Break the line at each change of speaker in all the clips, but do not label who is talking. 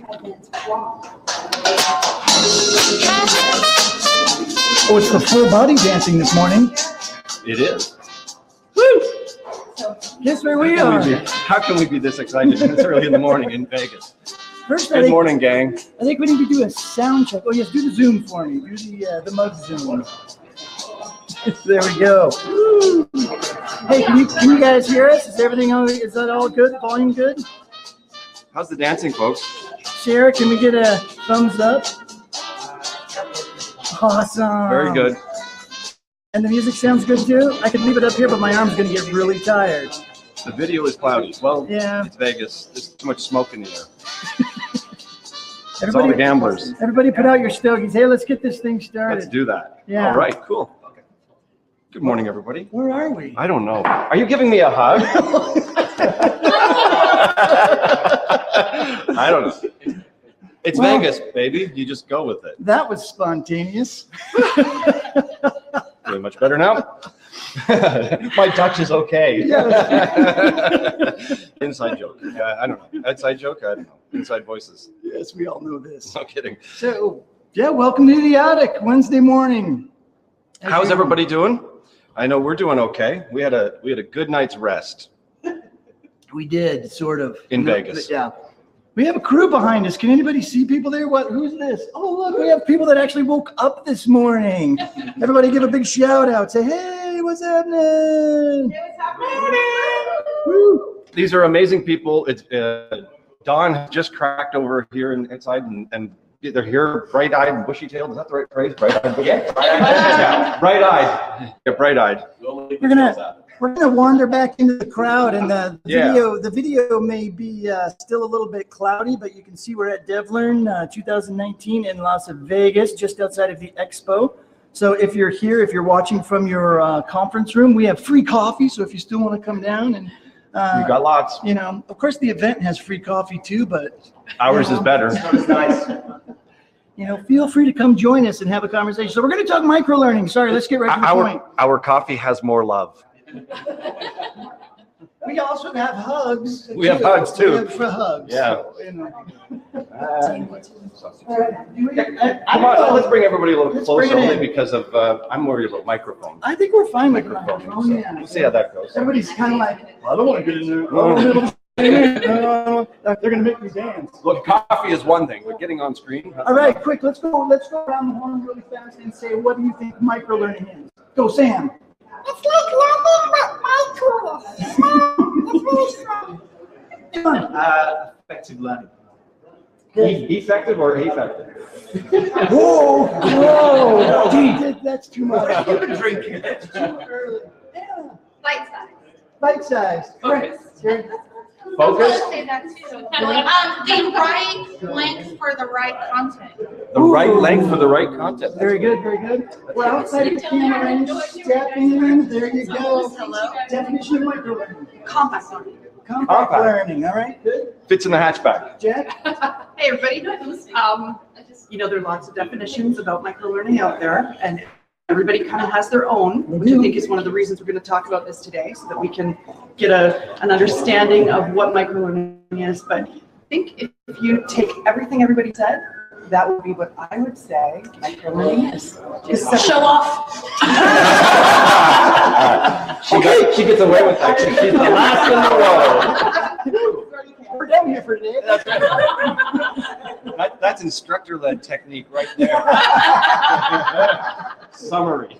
Oh, it's the full body dancing this morning.
It is.
Woo! Guess where we are.
How can we be this excited this early in the morning in Vegas?
First,
Good morning, gang.
I think we need to do a sound check. Oh yes, do the Zoom for me. Do the mug Zoom. There we go. Woo. Hey, can you guys hear us? Is everything on? Is that all good? Volume good?
How's the dancing, folks?
Share, can we get a thumbs up? Awesome.
Very good.
And the music sounds good too? I could leave it up here, but my arm's going to get really tired.
The video is cloudy. Well,
yeah.
It's Vegas. There's too much smoke in the air.
It's
all the gamblers.
Everybody put out your stogies. Hey, let's get this thing started.
Let's do that.
Yeah.
All right, cool. Okay. Good morning, everybody.
Where are we?
I don't know. Are you giving me a hug? I don't know. It's Vegas, baby. You just go with it.
That was spontaneous.
Doing much better now. My Dutch is okay. Inside joke. I don't know. Outside joke? I don't know. Inside voices.
Yes, we all know this.
No kidding.
So, yeah, welcome to the attic Wednesday morning.
How's everybody doing? I know we're doing okay. We had a good night's rest.
We did, sort of.
In Vegas.
Yeah. We have a crew behind us. Can anybody see people there? Who's this? Oh, look, we have people that actually woke up this morning. Everybody give a big shout out. Say, hey, what's happening?
Hey, what's happening?
Woo.
These are amazing people. It's Dawn just cracked over here inside, and they're here bright-eyed and bushy-tailed. Is that the right phrase? Bright-eyed, bushy-tailed? Yeah. Bright-eyed. Yeah, bright-eyed.
We're gonna wander back into the crowd, and the video may be still a little bit cloudy, but you can see we're at DevLearn 2019 in Las Vegas, just outside of the expo. So if you're here, if you're watching from your conference room, we have free coffee. So if you still want to come down and
you got lots.
You know, of course the event has free coffee too, but
ours is better. It's nice.
You know, feel free to come join us and have a conversation. So we're going to talk microlearning. Sorry, let's get right to the point.
Our coffee has more love.
We also have hugs.
We have hugs too.
We have for hugs.
Yeah.
So, you know.
Come on, let's bring everybody a little closer, only because of I'm worried about microphones.
I think we're fine with
microphones.
microphones. Yeah.
We'll see how that goes.
Everybody's kind of like, I don't want to get in there. They're going to make me dance.
Look, coffee is one thing, but getting on screen.
All right, quick, let's go around the horn really fast and say, what do you think microlearning is? Go, Sam.
It's like learning but micro. It's really fun.
Effective learning.
Effective or affective?
Whoa! That's too much.
You've been drinking.
That's too early. Yeah.
Bite-sized.
Bite-sized. Correct.
Focus?
The right length for the right content.
The right length for the right content.
Very good, very good. We're outside of the camera range. Step in. There you go.
Hello.
Definition of microlearning.
Compact learning.
Compact learning. All right, good.
Fits in the hatchback.
Jack?
Hey, everybody. You know, there are lots of definitions about microlearning out there, and everybody kind of has their own, which I think is one of the reasons we're going to talk about this today, so that we can get an understanding of what microlearning is. But I think if you take everything everybody said, that would be what I would say microlearning is.
Show off.
She gets away with that. She's the last in the row.
We're done here for today.
That's instructor-led technique right there. Summary.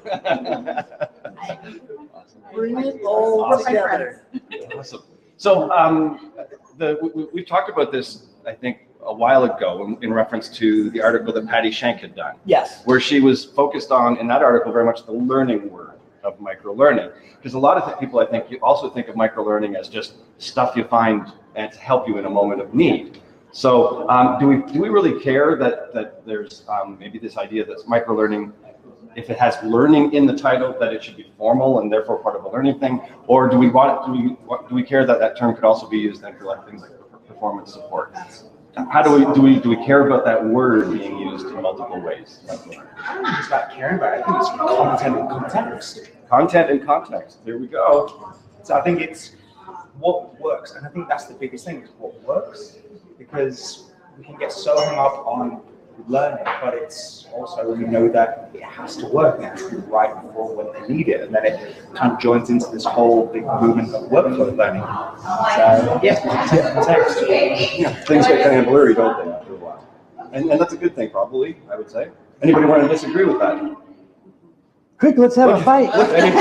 Bring it all together.
Awesome. So we've talked about this, I think, a while ago in reference to the article that Patty Shank had done.
Yes.
Where she was focused on, in that article, very much the learning word of microlearning. Because a lot of people, I think, you also think of microlearning as just stuff you find and to help you in a moment of need. So do we really care that there's maybe this idea that microlearning, if it has learning in the title, that it should be formal and therefore part of a learning thing, or do we care that term could also be used then for like things like performance support? How do we care about that word being used in multiple ways?
I don't think it's about caring about it. I think it's content and context.
Content and context. There we go.
So I think it's what works, and I think that's the biggest thing, is what works. Because we can get so hung up on learning, but it's also, we know that it has to work naturally right before when they need it, and then it kind of joins into this whole big movement of workflow learning. So yeah, thanks.
Yeah, things get kind of blurry, don't they, after a while? And that's a good thing, probably, I would say. Anybody want to disagree with that?
Quick, let's have a fight.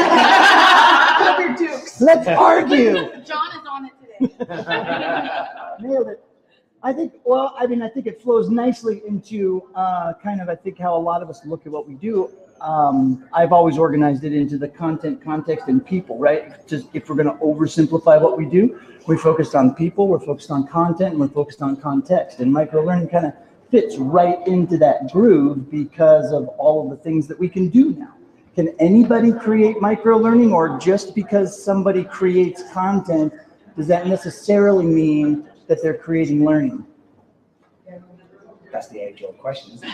Grab your dukes.
Let's argue.
John is on it today.
Nailed it. I think, well, I mean, I think it flows nicely into kind of, I think, how a lot of us look at what we do. I've always organized it into the content, context, and people, right? Just if we're going to oversimplify what we do, we're focused on people, we're focused on content, and we're focused on context. And microlearning kind of fits right into that groove because of all of the things that we can do now. Can anybody create microlearning, or just because somebody creates content, does that necessarily mean that they're creating learning?
That's the age-old question, isn't it?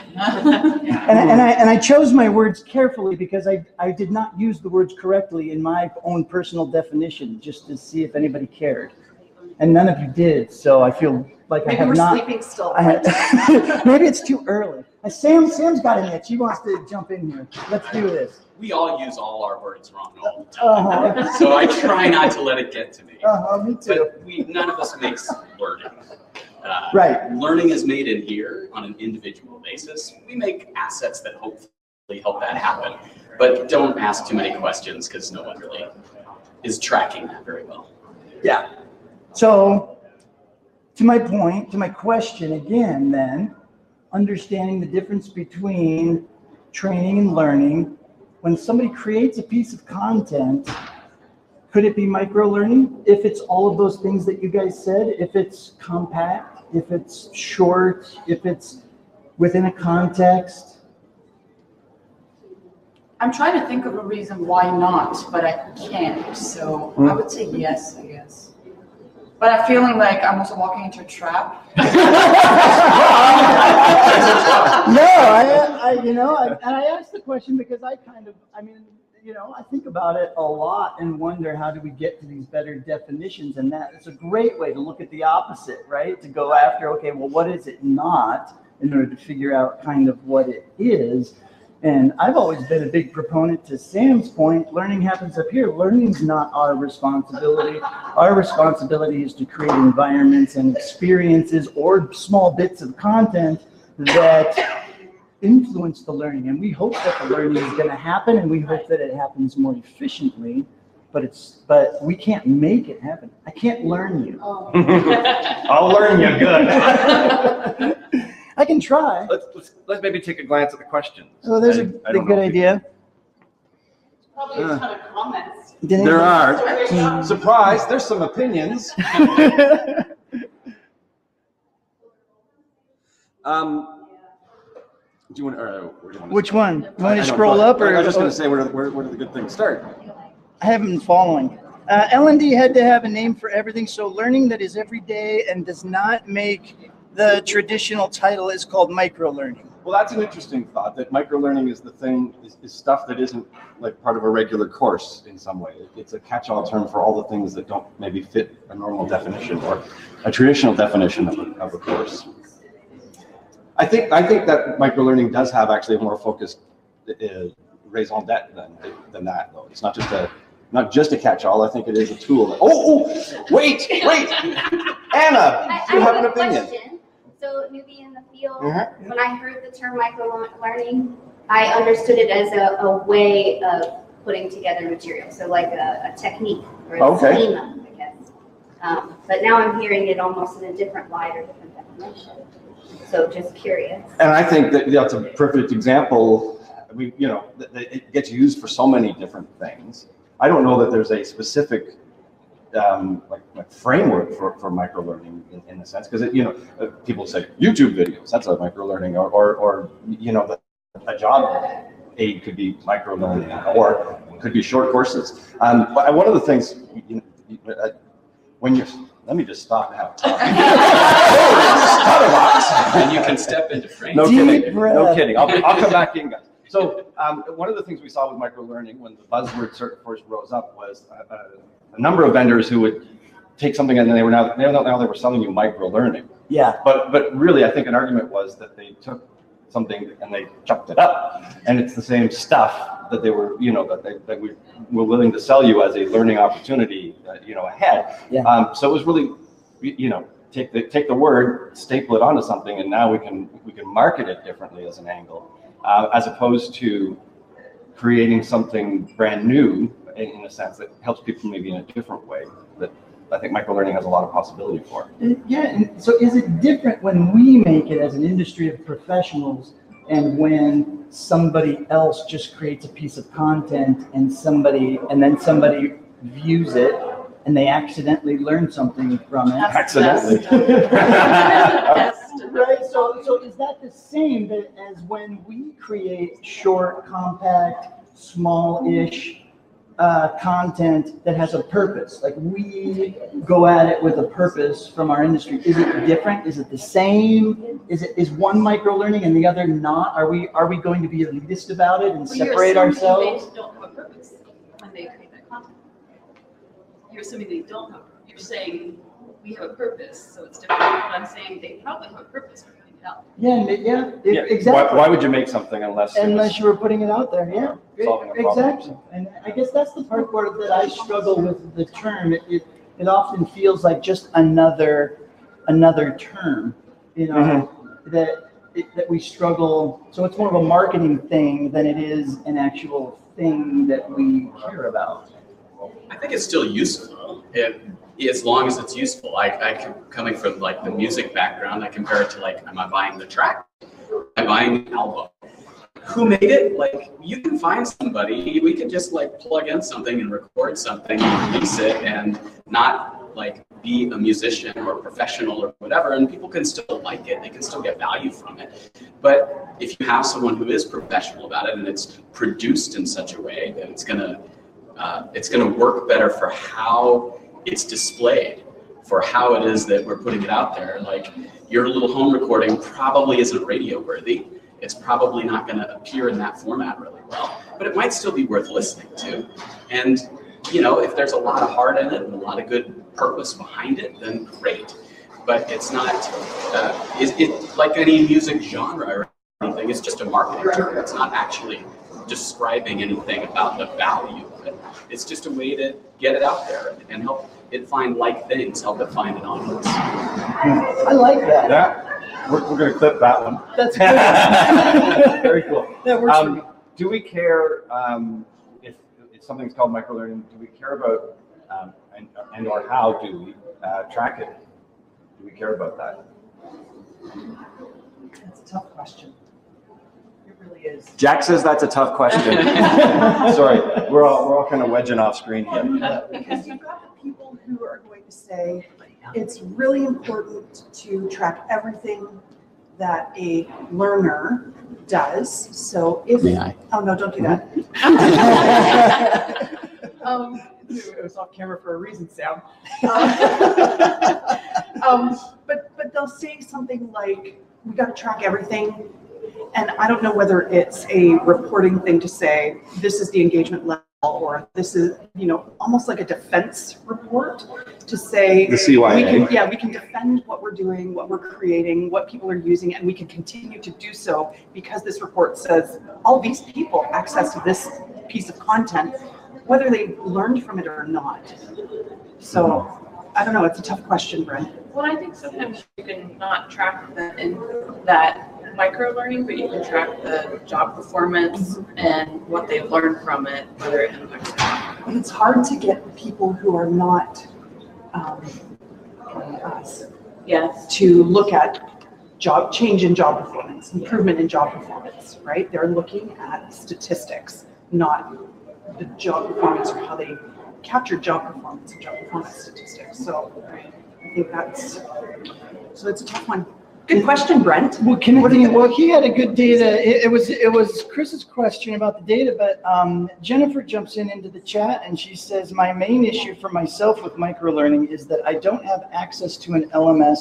And I chose my words carefully because I did not use the words correctly in my own personal definition, just to see if anybody cared. And none of you did, so I feel like
Maybe
I have
we're
not.
sleeping still.
Maybe it's too early. Sam's got an itch. He wants to jump in here. Let's do this.
We all use all our words wrong all the time.
Uh-huh.
So I try not to let it get to me.
Me too.
But none of us makes learning.
Right.
Learning is made in here on an individual basis. We make assets that hopefully help that happen. But don't ask too many questions because no one really is tracking that very well.
Yeah. So, to my point, to my question again, then, understanding the difference between training and learning. When somebody creates a piece of content, could it be micro-learning? If it's all of those things that you guys said, if it's compact, if it's short, if it's within a context?
I'm trying to think of a reason why not, but I can't. So I would say yes, I guess. But I'm feeling like I'm also walking into a trap.
No, and I asked the question because I think about it a lot and wonder, how do we get to these better definitions? And that it's a great way to look at the opposite, right? To go after, okay, well, what is it not, in order to figure out kind of what it is. And I've always been a big proponent, to Sam's point, learning happens up here. Learning's not our responsibility. Our responsibility is to create environments and experiences or small bits of content that influence the learning. And we hope that the learning is going to happen, and we hope that it happens more efficiently, but we can't make it happen. I can't learn you.
I'll learn you good.
I can try.
Let's maybe take a glance at the questions.
Oh, there's a
I don't
good
know if
idea.
Probably a ton of comments.
There are. Surprise, there's some opinions. Do you want?
Which one? You want me
I
to
know,
scroll
but
up, or?
I was just going to say, where do the good things start?
I haven't been following. L&D had to have a name for everything, so learning that is every day and does not make the traditional title is called micro-learning.
Well, that's an interesting thought, that micro-learning is the thing, is stuff that isn't like part of a regular course in some way. It's a catch-all term for all the things that don't maybe fit a normal definition or a traditional definition of a course. I think that micro-learning does have actually a more focused raison d'etre than that, though. It's not just a catch-all. I think it is a tool. Wait! Anna, do you have an opinion?
Question. So, newbie in the field, when I heard the term micro-learning, I understood it as a way of putting together material. So like a technique or a schema, I guess. But now I'm hearing it almost in a different light or different definition. So just curious.
And I think that that's a perfect example. It gets used for so many different things. I don't know that there's a specific like framework for micro-learning in a sense, because people say YouTube videos, that's a micro-learning, or a job aid could be micro-learning, or could be short courses. One of the things, when you're, let me just stop now.
And you can step into frame.
No kidding. I'll come back in, guys. So one of the things we saw with micro-learning when the buzzword first rose up was a number of vendors who would take something and then they were selling you micro-learning.
Yeah.
But really, I think an argument was that they took something and they chucked it up, and it's the same stuff that they were, that we were willing to sell you as a learning opportunity, ahead.
Yeah.
So it was really, take the word, staple it onto something, and now we can market it differently as an angle, as opposed to creating something brand new in a sense that helps people maybe in a different way that I think microlearning has a lot of possibility for.
Yeah, and so is it different when we make it as an industry of professionals and when somebody else just creates a piece of content and then somebody views it and they accidentally learn something from it?
Accidentally.
Right, so is that the same as when we create short, compact, small-ish content that has a purpose? Like we go at it with a purpose from our industry. Is it different? Is it the same? Is one micro-learning and the other not? Are we going to be elitist about it and separate ourselves?
You're assuming they don't have a purpose when they create that content. You're assuming they don't have. You're saying we have a purpose, so it's different. But I'm saying they probably have a purpose for putting it out.
Yeah, exactly.
Why would you make something unless
you were putting it out there? Yeah,
solving a problem.
exactly. And I guess that's the part where that I struggle with the term. It often feels like just another term, that we struggle. So it's more of a marketing thing than it is an actual thing that we care about.
I think it's still useful as long as it's useful. Coming from like the music background, I compare it to like, am I buying the track? Am I buying the album? Who made it? Like, you can find somebody. We could just like plug in something and record something, and release it, and not like be a musician or a professional or whatever. And people can still like it. They can still get value from it. But if you have someone who is professional about it and it's produced in such a way that it's gonna work better for how it's displayed, for how it is that we're putting it out there. Like your little home recording probably isn't radio worthy. It's probably not going to appear in that format really well, but it might still be worth listening to. And if there's a lot of heart in it and a lot of good purpose behind it, then great. But it's not, it's like any music genre or anything. It's just a marketing term. It's not actually describing anything about the value of it. It's just a way to get it out there and help it find things, help it find an audience.
I like that.
Yeah, we're going to clip that one.
That's good.
Very cool.
That works for me.
Do we care if something's called microlearning? Do we care about and or how do we track it? Do we care about that?
That's a tough question. It really is.
Jack says that's a tough question. Sorry, we're all kind of wedging off screen here.
Because you've got the people who are going to say it's really important to track everything that a learner does. So if oh no, don't do that. It was off camera for a reason, Sam. But they'll say something like, we got to track everything. And I don't know whether it's a reporting thing to say, this is the engagement level, or this is, almost like a defense report to say,
the CYA.
we can defend what we're doing, what we're creating, what people are using, and we can continue to do so because this report says all these people access to this piece of content, whether they learned from it or not. So I don't know, it's a tough question, Brent.
Well, I think sometimes you can not track that in that micro-learning, but you can track the job performance and what they've learned from it, whether it impacts them.
It's hard to get people who are not us to look at change in job performance, improvement in job performance, right? They're looking at statistics, not the job performance or how they capture job performance and job performance statistics. So I think so it's a tough one. Good question, Brent.
Well, he had a good data. It was Chris's question about the data, but Jennifer jumps into the chat and she says, my main issue for myself with microlearning is that I don't have access to an LMS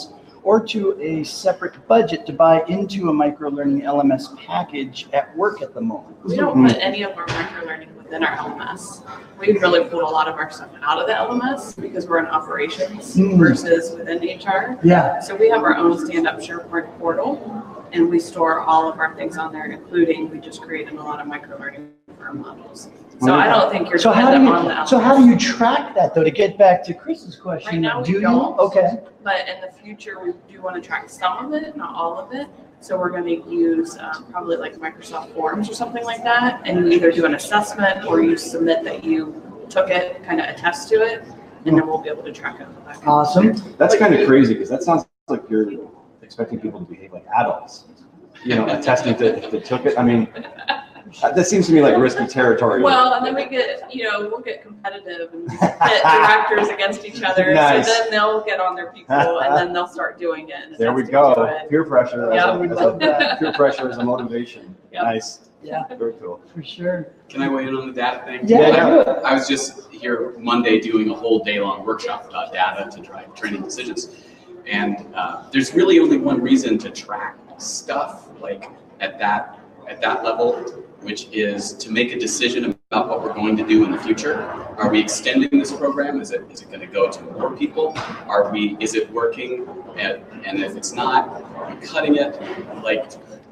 or to a separate budget to buy into a microlearning LMS package at work at the moment.
We don't put any of our microlearning within our LMS. We really pulled a lot of our stuff out of the LMS because we're in operations versus within HR.
Yeah.
So we have our own stand-up SharePoint portal, and we store all of our things on there, including we just created a lot of microlearning for our models. So I don't think you're
So
dependent on the LMS.
so how do you track that though? To get back to Chris's question,
Right now we
do you?
don't.
Okay.
But in the future, we do want to track some of it, not all of it. So we're going to use probably like Microsoft Forms or something like that. And you either do an assessment or you submit that you took it, kind of attest to it, and then we'll be able to track it.
Awesome.
That's kind of crazy because that sounds like you're expecting people to behave like adults. You know, attesting to if they took it. I mean, that seems to me like risky territory.
Well, and then we get, we'll get competitive and pit directors against each other.
Nice.
So then they'll get on their people and then they'll start doing it. And
there we
attesting to
go.
it.
Peer pressure.
Yeah,
we love that.
Peer pressure as a motivation.
Yep.
Nice.
Yeah,
Very cool.
for sure.
Can I weigh in on the data thing?
Yeah.
I was just here Monday doing a whole day-long workshop about data to drive training decisions. And there's really only one reason to track stuff like at that level, which is to make a decision about what we're going to do in the future. Are we extending this program? Is it going to go to more people? Is it working? And if it's not, are we cutting it? Like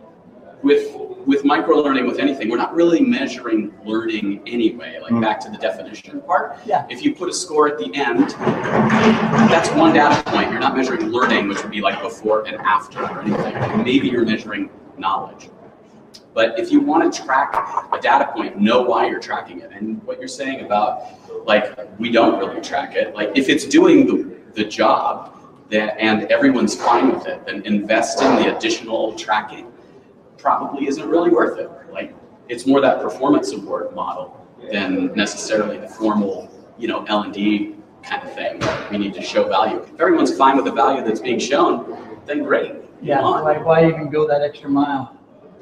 with microlearning, with anything, we're not really measuring learning anyway, like back to the definition part.
Yeah.
If you put a score at the end, that's one data point. You're not measuring learning, which would be like before and after or anything. Maybe you're measuring knowledge. But if you want to track a data point, know why you're tracking it. And what you're saying about, like, we don't really track it. Like, if it's doing the job and everyone's fine with it, then investing the additional tracking probably isn't really worth it. Like, it's more that performance support model than necessarily the formal, L&D kind of thing. We need to show value. If everyone's fine with the value that's being shown, then great.
Yeah,
Come on.
like why even go that extra mile?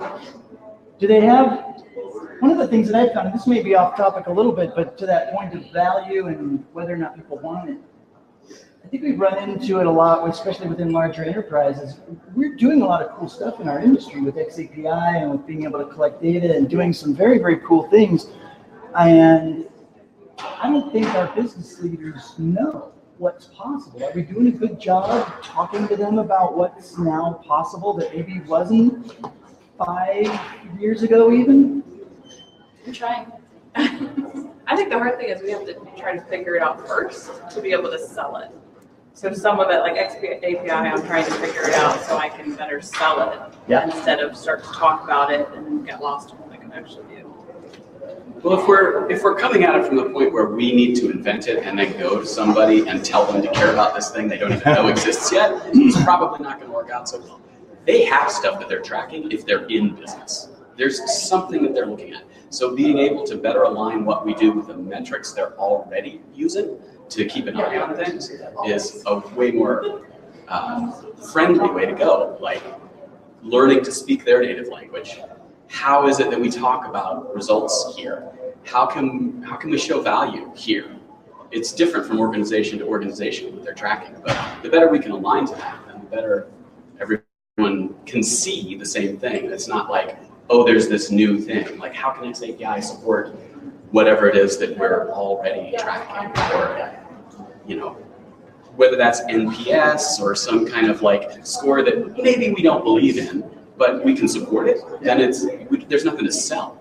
Do they have, one of the things that I found, and this may be off topic a little bit, but to that point of value and whether or not people want it, I think we've run into it a lot, especially within larger enterprises. We're doing a lot of cool stuff in our industry with XAPI and with being able to collect data and doing some very, very cool things. And I don't think our business leaders know what's possible. Are we doing a good job talking to them about what's now possible that maybe wasn't 5 years ago even?
I'm trying. I think the hard thing is we have to try to figure it out first to be able to sell it. So some of it, like XAPI, I'm trying to figure it out so I can better sell it instead of start to talk about it and get lost in what I can actually do.
Well, if we're coming at it from the point where we need to invent it and then go to somebody and tell them to care about this thing they don't even know exists yet, it's probably not going to work out so well. They have stuff that they're tracking if they're in business. There's something that they're looking at. So being able to better align what we do with the metrics they're already using to keep an eye on things is a way more friendly way to go. Like learning to speak their native language. How is it that we talk about results here? How can we show value here? It's different from organization to organization what they're tracking, but the better we can align to that, then the better everyone can see the same thing. It's not like, oh, there's this new thing. Like, how can XAPI support whatever it is that we're already tracking, or whether that's NPS or some kind of like score that maybe we don't believe in, but we can support it, then there's nothing to sell.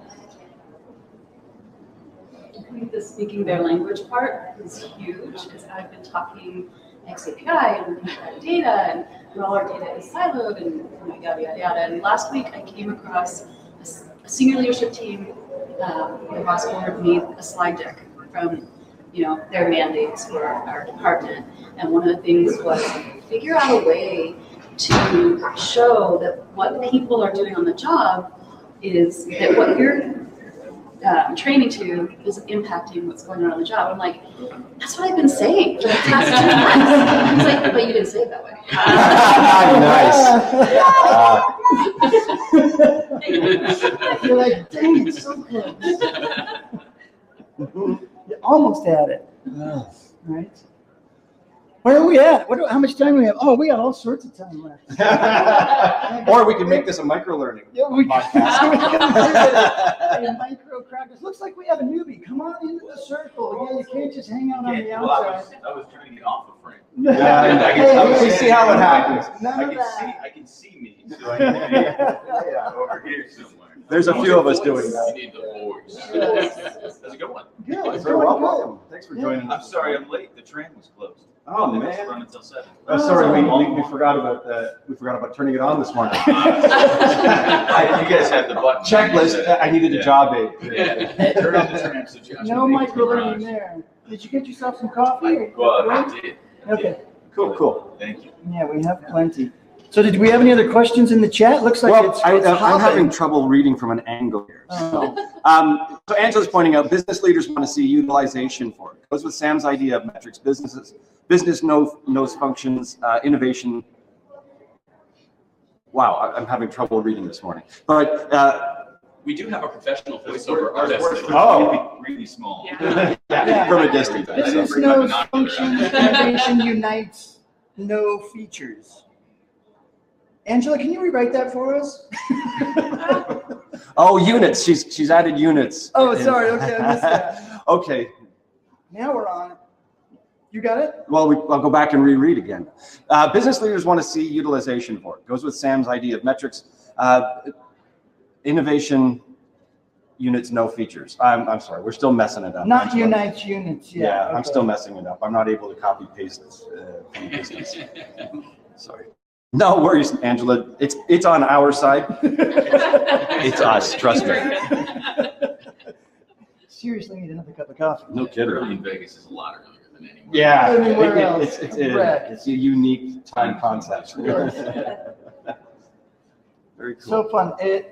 I think the speaking their language part is huge because I've been talking XAPI and looking at data and all our data is siloed and yada, yada, yada. And last week I came across a senior leadership team, the boss ordered me a slide deck from their mandates for our department. And one of the things was figure out a way to show that what people are doing on the job is that what you're training to is impacting what's going on the job. I'm like, that's what I've been saying for the past 2 months. He's like, but you didn't say it that way.
Nice. You're like, dang, it's so close. You almost had it. Right? Where are we at? How much time do we have? Oh, we got all sorts of time left.
Or we can make this a micro-learning podcast.
A micro crackers. Looks like we have a newbie. Come on into the circle. Yeah, you can't just hang out on the outside.
I was trying to get off the frame.
We see how it happens.
I can see me, so I can be over here somewhere.
There's a few of us doing that.
You need the voice. That's a good one.
Good.
You're very welcome. Thanks for joining
I'm
us.
sorry I'm late. The tram was closed.
Oh,
It was
man.
run until 7.
Sorry, we forgot about turning it on this morning.
You guys have the button.
Checklist. I needed a job aid.
Yeah. Turn on the tram so Josh
No
can make
micro
the
learning
garage.
there. Did you get yourself some coffee?
Well, I did.
Okay.
Cool.
Thank you.
Yeah, we have plenty. So did we have any other questions in the chat? Looks like
Well,
it's
I'm
hopping.
having trouble reading from an angle here. So Angela's pointing out business leaders want to see utilization for it. Goes with Sam's idea of metrics. Business knows functions, innovation. Wow, I'm having trouble reading this morning. But
We do have a professional voiceover artist.
Really small.
from a distance.
Business knows function, innovation unites, no features. Angela, can you rewrite that for us?
Oh, units. She's added units.
Oh, sorry. Okay, I missed that.
Okay.
Now we're on it. You got it?
Well, I'll go back and reread again. Business leaders want to see utilization for it. Goes with Sam's idea of metrics. Innovation units, no features. I'm sorry, we're still messing it up.
Not unites units.
Yeah,
Yeah.
I'm still messing it up. I'm not able to copy paste from distance. Sorry. No worries, Angela. It's on our side. It's us. Trust me.
Seriously, need another cup of coffee.
No kidding.
Early in Vegas is a lot earlier than anywhere.
Yeah,
Anywhere else.
it's a unique time concept. Very cool.
So fun.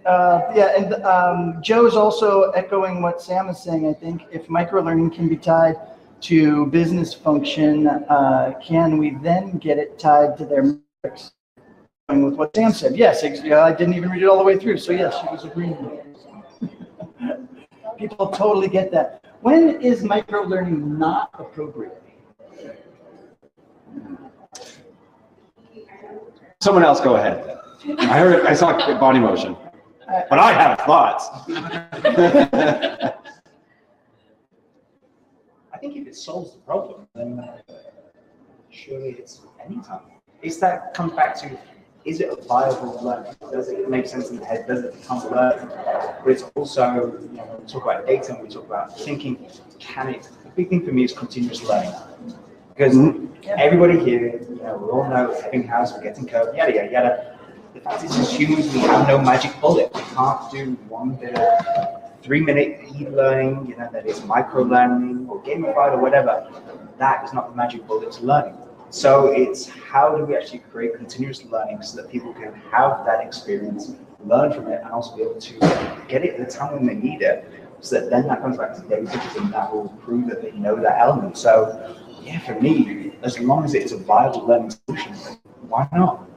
Joe's also echoing what Sam is saying. I think if microlearning can be tied to business function, can we then get it tied to their metrics? With what Sam said. Yes, I didn't even read it all the way through. So yes, she was agreeing with it. People totally get that. When is microlearning not appropriate?
Someone else go ahead. I heard it. I saw body motion, but I have thoughts.
I think if it solves the problem, then surely it's any time. That comes back to, is it a viable learning? Does it make sense in the head? Does it become learning? But it's also, when we talk about data and we talk about thinking, the big thing for me is continuous learning. Because everybody here, we all know Ebbinghaus, we're getting code, yada, yada, yada. The fact is, as humans, we have no magic bullet. We can't do one bit of 3-minute e-learning, that is micro-learning or gamified or whatever. That is not the magic bullet to learning. So it's how do we actually create continuous learning so that people can have that experience, learn from it, and also be able to get it at the time when they need it. So that then that comes back to data, and that will prove that they know that element. So yeah, for me, as long as it's a viable learning solution, why not?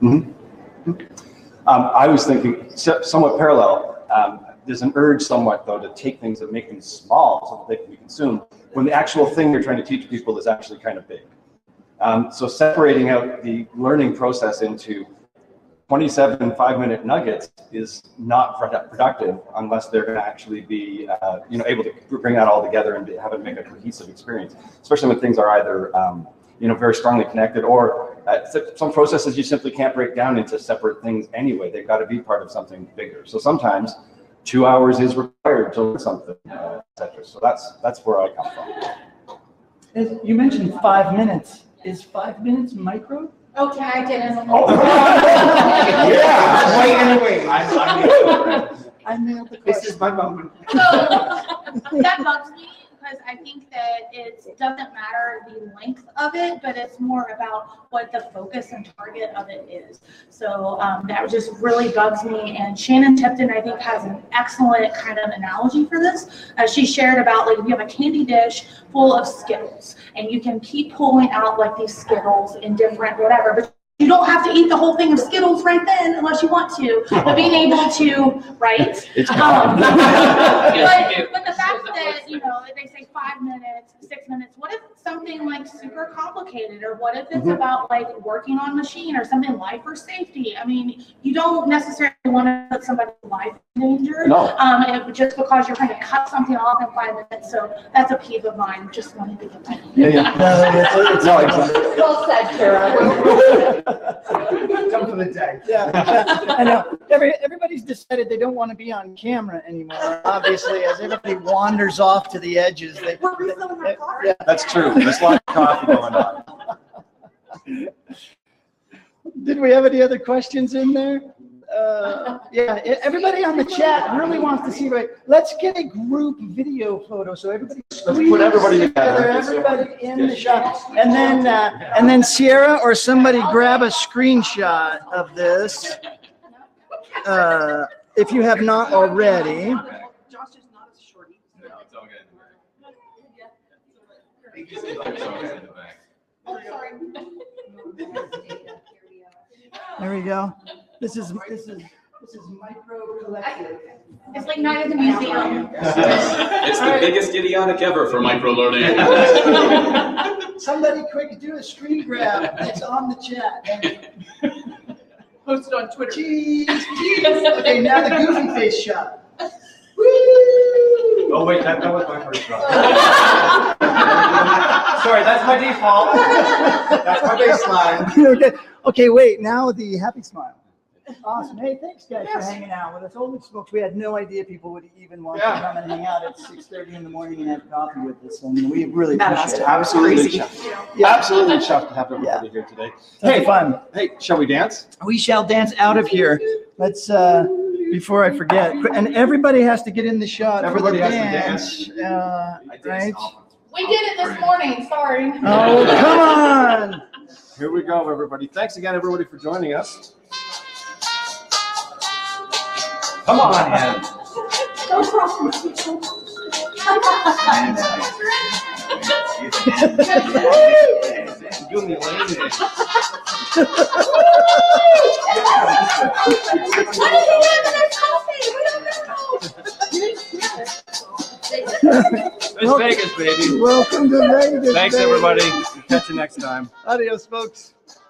I was thinking somewhat parallel. There's an urge somewhat, though, to take things and make them small so that they can be consumed when the actual thing you're trying to teach people is actually kind of big. So separating out the learning process into 27 5-minute nuggets is not productive unless they're going to actually be able to bring that all together and have it make a cohesive experience, especially when things are either very strongly connected or some processes you simply can't break down into separate things anyway. They've got to be part of something bigger. So sometimes 2 hours is required to learn something, etc. So that's where I come from.
You mentioned 5 minutes. Is 5 minutes micro?
Oh, can I get in?
Yeah. Wait.
I nailed the question.
This is my moment.
So that bugs me because I think that it doesn't matter the length of it, but it's more about what the focus and target of it is. So that just really bugs me. And Shannon Tipton, I think, has an excellent kind of analogy for this. She shared about if you have a candy dish full of Skittles, and you can keep pulling out these Skittles in different whatever, but You don't have to eat the whole thing of Skittles right then unless you want to, but being able to, right?
It's
but the fact that, you know, they say 5 minutes, 6 minutes, what if it's something like super complicated? Or what if it's about like working on machine or something life or safety? I mean, you don't necessarily want to put somebody's life in danger.
No.
And just because you're trying to cut something off in 5 minutes. So that's a peeve of mine. Just wanted to get that.
No, exactly.
Well said, Kara.
Done for the day.
Yeah, I know. Everybody's decided they don't want to be on camera anymore. Obviously, as everybody wanders off to the edges, yeah.
That's true. There's a lot of coffee going on.
Did we have any other questions in there? Yeah, everybody on the chat really wants to see. Right, let's get a group video photo so everybody.
Let's put everybody together.
Everybody in the shot, and then Sierra or somebody grab a screenshot of this. If you have not already.
Josh is not a shorty.
No, it's all good in the back.
Oh, sorry.
There we go. This is Micro Collective.
It's like night at the museum.
It's the biggest idiotic ever for microlearning.
Somebody quick do a screen grab. It's on the chat.
Post it on Twitter.
Cheese. Okay, now the goofy face shot. Woo!
Oh wait, that was my first shot. Sorry, that's my default. That's my baseline.
Okay, wait. Now the happy smile. Awesome. Hey, thanks guys for hanging out with us. Holy smokes, we had no idea people would even want to come and hang out at 6:30 in the morning and have coffee with us, and we really appreciate it.
Absolutely chuffed. Absolutely chuffed to have everybody here today.
Hey, fun.
Hey, shall we dance?
We shall dance out of here. Let's before I forget, and everybody has to get in the shot.
Everybody
for the
has to
dance. Right?
We did it this morning. Sorry.
Oh, come on.
Here we go, everybody. Thanks again, everybody, for joining us. Come on, Ed. Doing the Elaine. It's Vegas, baby.
Welcome to Vegas.
Thanks,
baby.
everybody. Catch you next time.
Adios, folks.